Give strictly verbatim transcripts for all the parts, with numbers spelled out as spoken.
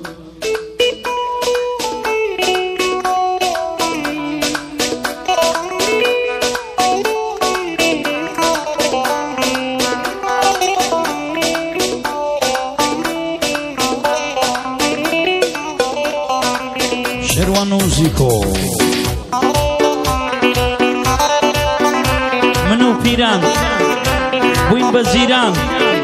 شروان موزیکو منو پیران بوین بزیران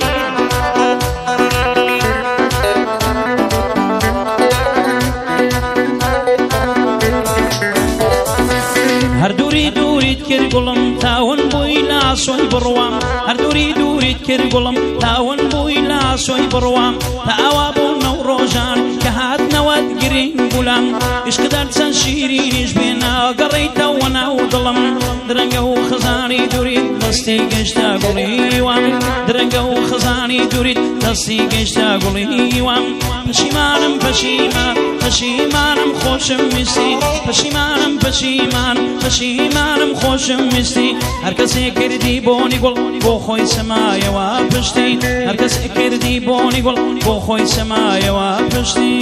هر دوری دوریت کرد گلم تاون بوی لاسوی بروام هر دوری دوریت کرد گلم تاون بوی لاسوی بروام تاوا بو نوروجان که هات نواد گرین گلم عشق درسن شیرینش بینا قریت وانا ودلم درنگا و خزانی دوریت دستی گشتا گلی وام درنگا و خزانی دوریت دستی گشتا گلی وام پشیمانم پشیمان پشیمانم خوشم میسی پشیمانم پشیمان پشیمانم خوشم میسی هر کسی کردی بونی گل بو خوی سمای و پشتی هر کسی کردی بونی گل بو خوی سمای و پشتی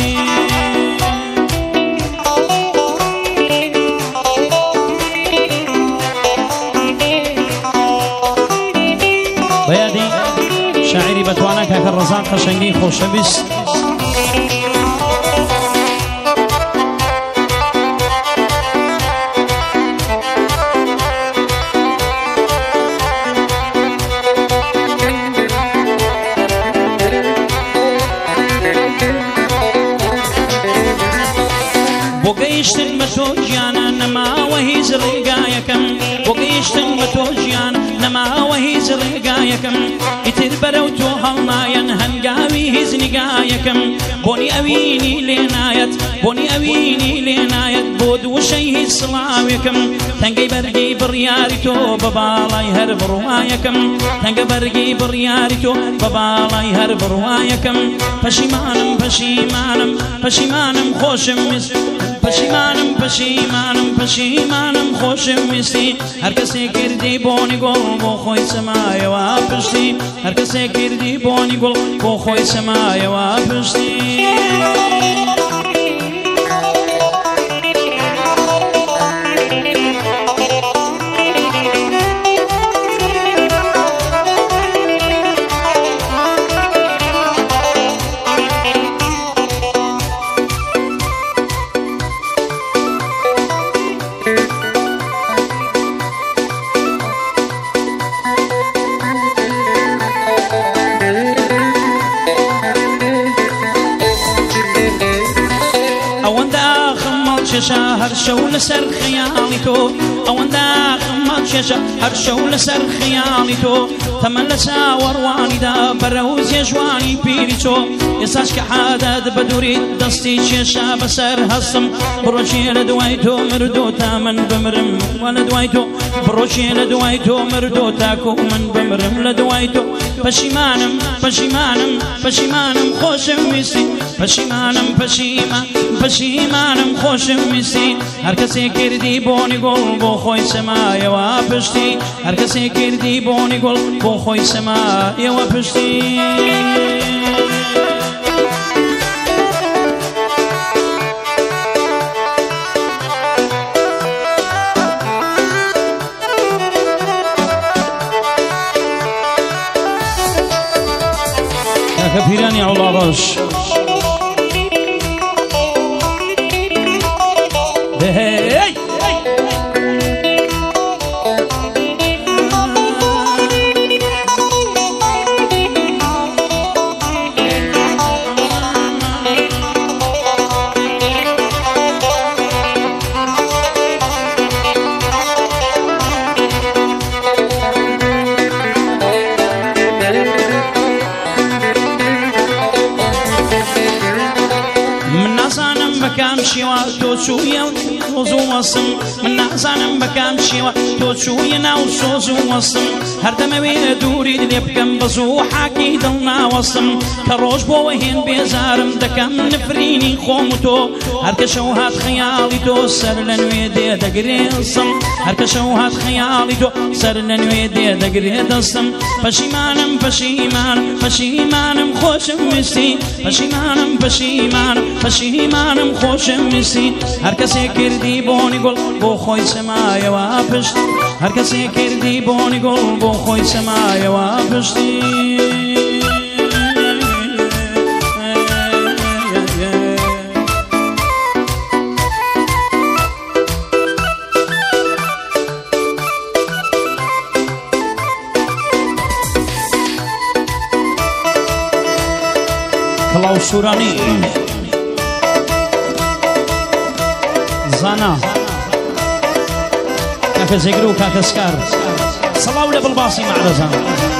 بیادی شاعری بتوانا که رزاق خشنگی خوشبیست بوقيشتن متوجيانا نما وهي زرقايكم بوقيشتن متوجيانا نما وهي زرقايكم يتربروتو هالماين هنقاوي هزنقايكم بوني أويني لينايت بوني أويني لينايت بود وشي صلاويكم تنقي برقي برياريتو ببالاي هرب روايكم تنقي برقي برياريتو ببالاي هرب روايكم پشیمانم پشیمانم پشیمانم خوشم میسی پشیمانم پشیمانم پشیمانم خوشم میسی هر کسی کردی بونی گل بو خوی سمای و پشتی هر کسی کردی بونی گل بو خوی سمای و پشتی هر شو لسر خيالي تو او اندا خمات شجا هر شو لسر خيالي تو تملسا ورواني دا بروز يجواني بيري تو يساش كحادد بدوري دستي شجا بسر هصم بروشي لدويتو مردو تامن بمرم ولدويتو بروشي لدويتو مردو تاكو من بمرم لدويتو پشیمانم پشیمانم پشیمانم خوشم میسی پشیمانم پشیمان پشیمانم خوشم میسی هر کسی کردی بونی گل بو خوی سمای و پشتی هر کسی کردی بونی گل بو خوی سمای و پشتی كبيراني على راش بەکام شێوە تۆ چوویە سۆز و وەسم من نازانم بەکام شێوە تۆ چوویە ناو سۆز و وەسم هەردەمەوێ دووری لێ بکەم بە زوو حاکی دڵ ناوەسم کە ڕۆژ بۆوە هێن بێزارم دەکەم نفرینی خۆم و تۆ هەرکە شەو هات خەیاڵی تۆ سەر لە نوێ دێ دەگرێ دەستم هەرکە شەو هات خەیاڵی تۆ سەر لە نوێ دێ دەگرێ دەستم پەشیمانم پەشیمانم پەشیمانم خۆشم ویستی پەشیمانم پەشیمانم پەشیمانم خۆشم ویستی هەر کەسێ کردی بۆنی گوڵ بۆ خۆی سەمایەوە پشت هەر کەسێ کردی بۆنی گوڵ بۆ خۆی سەمایەوە پشتی کەڵاو سوورانی زانا کاکە زێگر و کاکە سکار سەڵاو لە بڵباسی مەعرەزان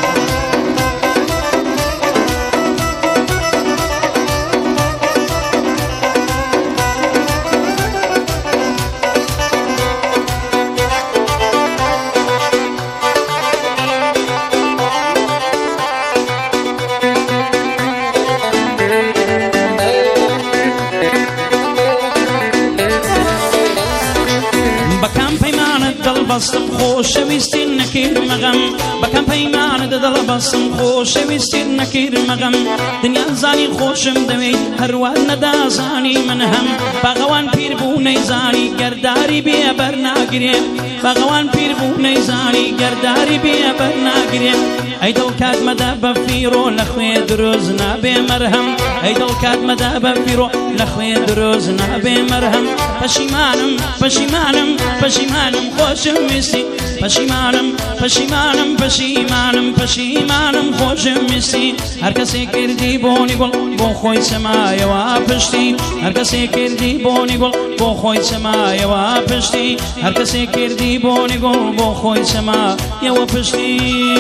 بەستم خۆشەویستی نەکرد مەغەم بەکەم پەیمانت دڵە بەستم خۆشەویستی نەکرد مەغەم دنیا زانی خۆشم دەوێت هەروە نەدازانی من هەم باغەوان پیر بوو نەیزانی گەرداری بێبەر ناگرێ باغەوان پیر بوو نەیزانی گەرداری بێبەر ناگرێ ئەی دڵ کات مەدە بە فیرۆ لە خوێ دروست نابێ مەرهەم ئەی دڵ کات مەدە بە فیرۆ لە خوێ دروست نابێ مەرهەم پەشیمانم پەشیمانم پەشیمانم خۆشم ویستی پەشیمانم پەشیمانم پەشیمانم پەشیمانم خۆشم ویستی هەر کەسێ کردی بۆنی گوڵ بۆ خۆی سەمایەوە پشتی هەر کەسێ کردی بۆنی گوڵ بۆ خۆی سەمایەوە پشتی هەر کەسێ کردی بۆنی گوڵ بۆ خۆی سەمایەوە پشتی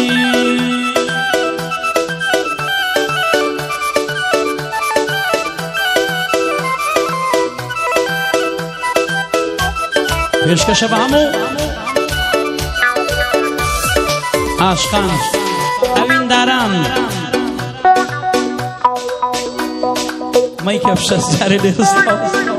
پێشکەشە بە هەموو عاشقان ئەوینداران مەی کەفشە جارێ لێستاوە